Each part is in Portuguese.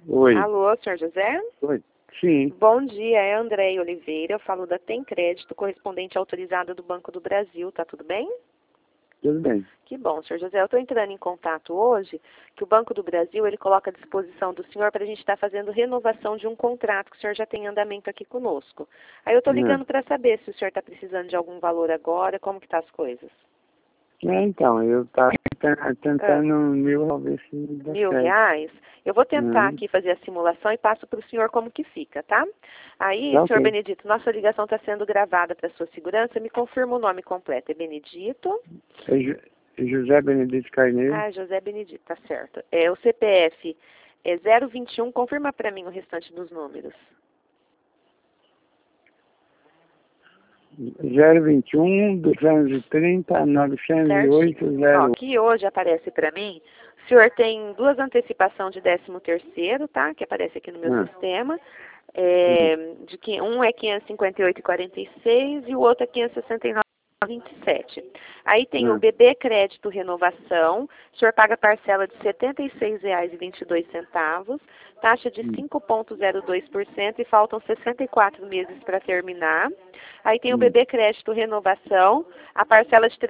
Oi. Alô, senhor José? Oi. Sim. Bom dia, é Andréia Oliveira, eu falo da Tem Crédito, correspondente autorizada do Banco do Brasil, tá tudo bem? Tudo bem. Que bom, senhor José, eu estou entrando em contato hoje, que o Banco do Brasil, ele coloca à disposição do senhor para a gente estar fazendo renovação de um contrato que o senhor já tem em andamento aqui conosco. Aí eu estou ligando para saber se o senhor está precisando de algum valor agora, como que tá as coisas. Então, eu estava tentando mil, ver se dá certo. R$ 1.000? Eu vou tentar aqui fazer a simulação e passo para o senhor como que fica, tá? Aí, Tá, senhor ok. Benedito, nossa ligação está sendo gravada para sua segurança. Me confirma o nome completo. É Benedito? É José Benedito Carneiro. Ah, José Benedito, tá certo. O CPF é 021. Confirma para mim o restante dos números. 021 230 908 Certinho. Ó, 0. aqui hoje aparece para mim, o senhor tem duas antecipações de 13º, tá? Que aparece aqui no meu sistema. Um é 558,46 e o outro é 569,27. Aí tem o BB Crédito Renovação, o senhor paga parcela de R$ 76,22, taxa de 5,02% e faltam 64 meses para terminar. Aí tem o BB Crédito Renovação, a parcela de R$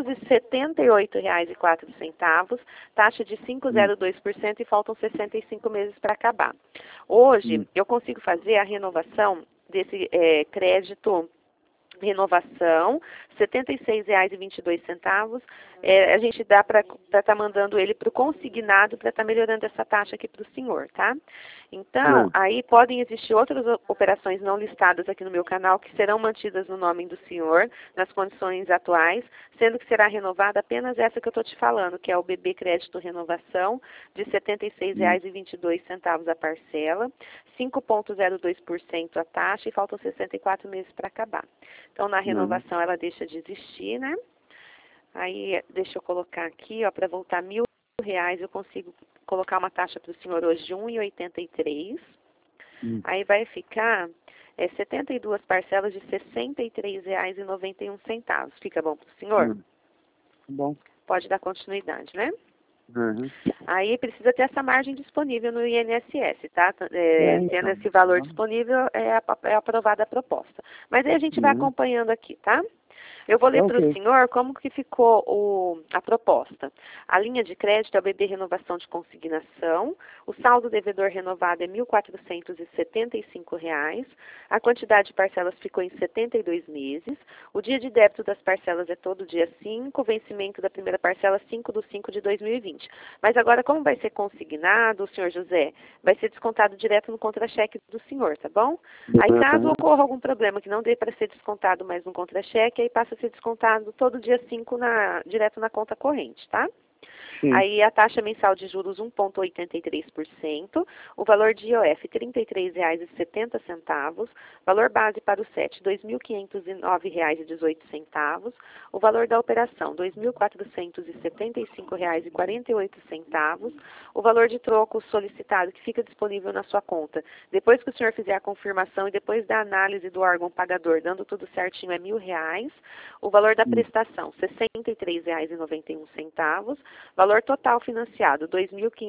378,04, taxa de 5,02% e faltam 65 meses para acabar. Hoje, eu consigo fazer a renovação desse crédito renovação, R$ 76,22. A gente dá para estar mandando ele para o consignado para estar melhorando essa taxa aqui para o senhor, tá? Então, aí podem existir outras operações não listadas aqui no meu canal que serão mantidas no nome do senhor, nas condições atuais, sendo que será renovada apenas essa que eu estou te falando, que é o BB Crédito Renovação, de R$ 76,22 a parcela, 5,02% a taxa e faltam 64 meses para acabar. Então, na renovação, ela deixa de existir, né? Aí, deixa eu colocar aqui, ó, para voltar R$ 1.000, eu consigo colocar uma taxa para o senhor hoje de R$ 1,83. Aí vai ficar 72 parcelas de R$ 63,91. Fica bom para o senhor? Bom. Pode dar continuidade, né? Aí precisa ter essa margem disponível no INSS, tá? Tendo esse valor disponível, é aprovada a proposta. Mas aí a gente vai acompanhando aqui, tá? Eu vou ler para o senhor como que ficou a proposta. A linha de crédito é o BB Renovação de Consignação. O saldo devedor renovado é R$ 1.475. A quantidade de parcelas ficou em 72 meses. O dia de débito das parcelas é todo dia 5. O vencimento da primeira parcela 5/5/2020. Mas agora, como vai ser consignado, senhor José, vai ser descontado direto no contra-cheque do senhor, tá bom? Aí, caso ocorra algum problema que não dê para ser descontado mais no contra-cheque, aí passa a ser descontado todo dia 5 direto na conta corrente, tá? Aí a taxa mensal de juros 1,83%, o valor de IOF R$ 33,70, valor base para o SET R$ 2.509,18, o valor da operação R$ 2.475,48, o valor de troco solicitado que fica disponível na sua conta. Depois que o senhor fizer a confirmação e depois da análise do órgão pagador, dando tudo certinho, é R$ 1.000, o valor da prestação R$ 63,91, valor total financiado, R$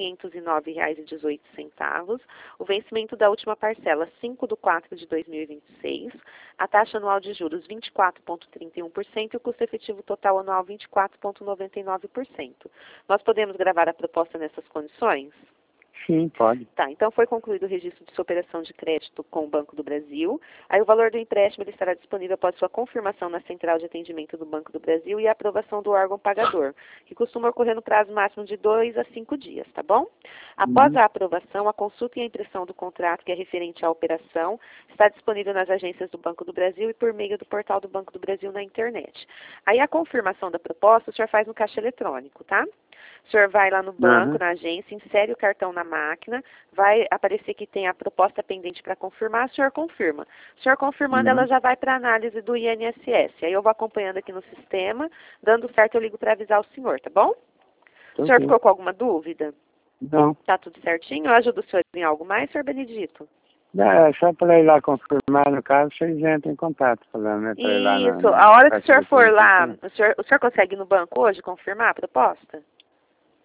2.509,18. O vencimento da última parcela, 5/4/2026. A taxa anual de juros, 24,31%. E o custo efetivo total anual, 24,99%. Nós podemos gravar a proposta nessas condições? Sim, pode. Tá, então foi concluído o registro de sua operação de crédito com o Banco do Brasil. Aí o valor do empréstimo ele estará disponível após sua confirmação na central de atendimento do Banco do Brasil e a aprovação do órgão pagador, que costuma ocorrer no prazo máximo de 2 a 5 dias, tá bom? Após a aprovação, a consulta e a impressão do contrato que é referente à operação está disponível nas agências do Banco do Brasil e por meio do portal do Banco do Brasil na internet. Aí a confirmação da proposta o senhor faz no caixa eletrônico, tá? O senhor vai lá no banco, na agência, insere o cartão na máquina, vai aparecer que tem a proposta pendente para confirmar, o senhor confirma. O senhor confirmando, ela já vai para análise do INSS. Aí eu vou acompanhando aqui no sistema, dando certo eu ligo para avisar o senhor, tá bom? O senhor ficou com alguma dúvida? Não. Tá tudo certinho? Eu ajudo o senhor em algo mais, senhor Benedito? É só para ir lá confirmar, no caso, vocês entram em contato, falando, né? Pra ir lá Isso, a hora que o senhor for lá, o senhor consegue ir no banco hoje confirmar a proposta?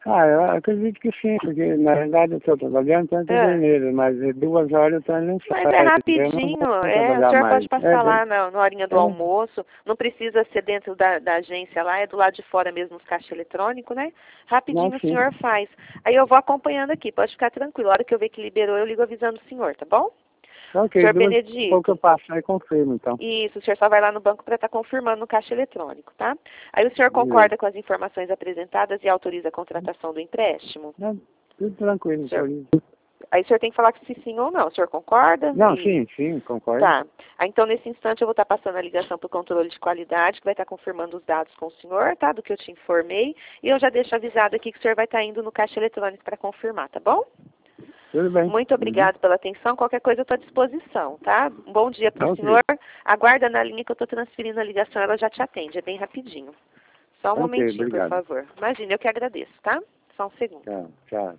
Ah, eu acredito que sim, porque na verdade eu estou trabalhando tanto dinheiro, mas 2 horas eu não saio. Mas é rapidinho, o senhor pode passar lá na horinha do almoço, não precisa ser dentro da agência lá, é do lado de fora mesmo, nos caixas eletrônicos, né? Rapidinho o senhor faz. Aí eu vou acompanhando aqui, pode ficar tranquilo. A hora que eu ver que liberou, eu ligo avisando o senhor, tá bom? Ok, Senhor Benedito. Pouco eu passo aí confirmo, então. Isso, o senhor só vai lá no banco para estar confirmando no caixa eletrônico, tá? Aí o senhor concorda com as informações apresentadas e autoriza a contratação do empréstimo? Não, tudo tranquilo, senhor. Aí o senhor tem que falar que se sim ou não. O senhor concorda? Não, sim, concordo. Tá. Então, nesse instante, eu vou estar passando a ligação para o controle de qualidade, que vai estar confirmando os dados com o senhor, tá? Do que eu te informei. E eu já deixo avisado aqui que o senhor vai estar indo no caixa eletrônico para confirmar, tá bom? Tudo bem. Muito obrigado pela atenção. Qualquer coisa eu estou à disposição, tá? Um bom dia para o senhor. Aguarda na linha que eu estou transferindo a ligação, ela já te atende. É bem rapidinho. Só um momentinho, obrigado. por favor. Imagina, eu que agradeço, tá? Só um segundo. Tchau.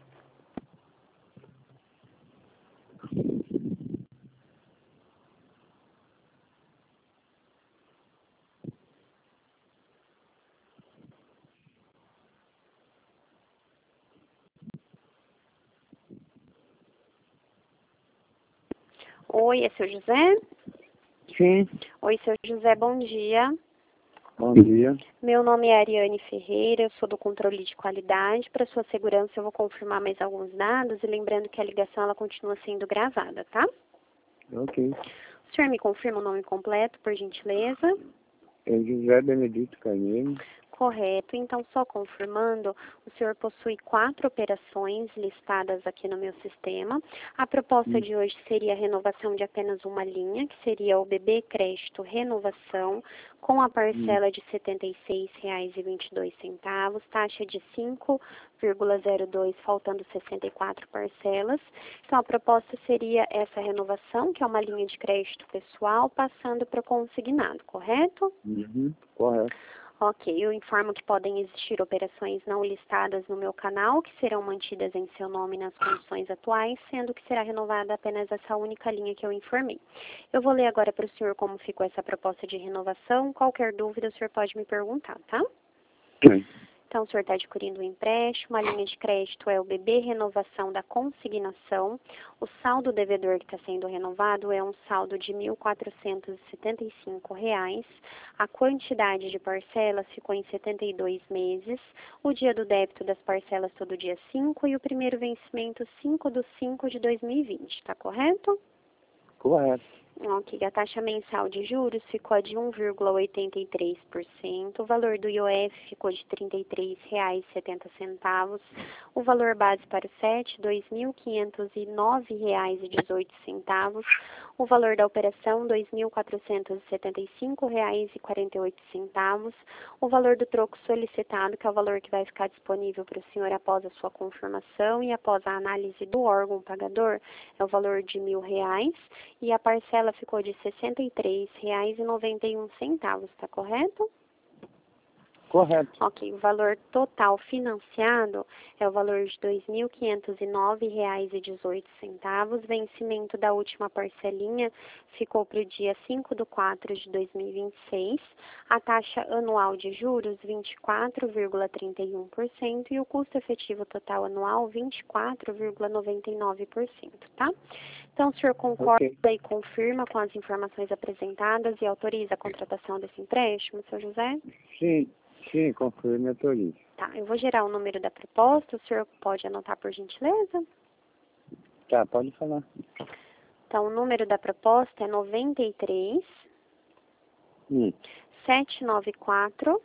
Oi, é seu José? Sim. Oi, seu José, bom dia. Bom dia. Meu nome é Ariane Ferreira, eu sou do controle de qualidade. Para sua segurança, eu vou confirmar mais alguns dados e lembrando que a ligação ela continua sendo gravada, tá? Ok. O senhor me confirma o nome completo, por gentileza? É José Benedito Carneiro. Correto. Então, só confirmando, o senhor possui 4 operações listadas aqui no meu sistema. A proposta de hoje seria a renovação de apenas uma linha, que seria o BB Crédito Renovação, com a parcela de R$ 76,22, taxa de 5,02, faltando 64 parcelas. Então, a proposta seria essa renovação, que é uma linha de crédito pessoal, passando para o consignado, correto? Correto. Ok, eu informo que podem existir operações não listadas no meu canal, que serão mantidas em seu nome nas condições atuais, sendo que será renovada apenas essa única linha que eu informei. Eu vou ler agora para o senhor como ficou essa proposta de renovação. Qualquer dúvida, o senhor pode me perguntar, tá? Sim. Então, o senhor está adquirindo um empréstimo, a linha de crédito é o BB Renovação da Consignação. O saldo devedor que está sendo renovado é um saldo de R$ 1.475. A quantidade de parcelas ficou em 72 meses. O dia do débito das parcelas todo dia 5 e o primeiro vencimento 5/5/2020, está correto? Correto. Ok, a taxa mensal de juros ficou de 1,83%, o valor do IOF ficou de R$ 33,70, o valor base para o SET, R$ 2.509,18, o valor da operação, R$ 2.475,48, o valor do troco solicitado, que é o valor que vai ficar disponível para o senhor após a sua confirmação e após a análise do órgão pagador, é o valor de R$ 1.000, e a parcela ficou de R$ 63,91, está correto? Correto. Ok, o valor total financiado é o valor de R$ 2.509,18. Vencimento da última parcelinha ficou para o dia 5/4/2026. A taxa anual de juros, 24,31%. E o custo efetivo total anual, 24,99%, tá? Então, o senhor concorda e confirma com as informações apresentadas e autoriza a contratação desse empréstimo, senhor José? Sim, confirmo e autorizo. Tá, eu vou gerar o número da proposta, o senhor pode anotar por gentileza? Tá, pode falar. Então, o número da proposta é 93 794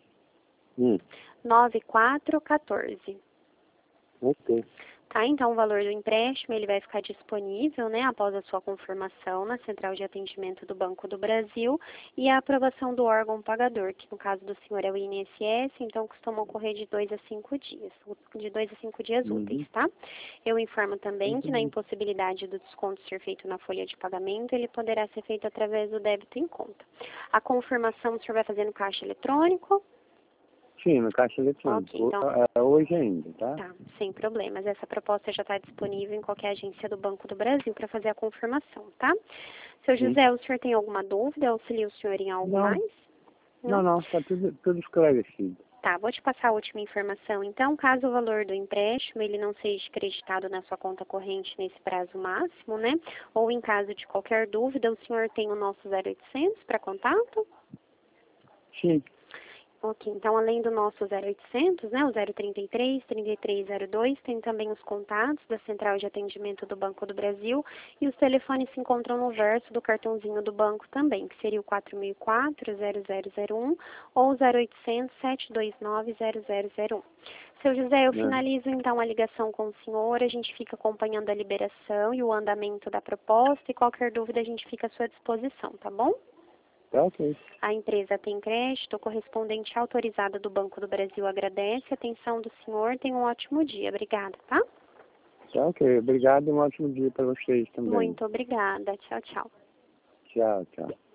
9414. Ok. Tá, então o valor do empréstimo ele vai ficar disponível, né, após a sua confirmação na Central de Atendimento do Banco do Brasil e a aprovação do órgão pagador, que no caso do senhor é o INSS, então costuma ocorrer de 2 a 5 dias, úteis, tá? Eu informo também que na impossibilidade do desconto ser feito na folha de pagamento, ele poderá ser feito através do débito em conta. A confirmação o senhor vai fazer no caixa eletrônico? Sim, no caixa eletrônico. Ok, então, hoje ainda, tá? Tá, sem problemas. Essa proposta já está disponível em qualquer agência do Banco do Brasil para fazer a confirmação, tá? Seu José, o senhor tem alguma dúvida? Auxilia o senhor em algo mais? Não, está tudo esclarecido. Tá, vou te passar a última informação. Então, caso o valor do empréstimo ele não seja creditado na sua conta corrente nesse prazo máximo, né? Ou em caso de qualquer dúvida, o senhor tem o nosso 0800 para contato? Sim. Ok, então além do nosso 0800, né, o 033, 3302, tem também os contatos da Central de Atendimento do Banco do Brasil e os telefones se encontram no verso do cartãozinho do banco também, que seria o 4004-0001 ou 0800 729 0001. Seu José, eu finalizo então a ligação com o senhor, a gente fica acompanhando a liberação e o andamento da proposta e qualquer dúvida a gente fica à sua disposição, tá bom? Tá ok. A empresa tem crédito, o correspondente autorizado do Banco do Brasil agradece a atenção do senhor. Tenha um ótimo dia. Obrigada, tá? Tá ok. Obrigado e um ótimo dia para vocês também. Muito obrigada. Tchau, tchau. Tchau, tchau.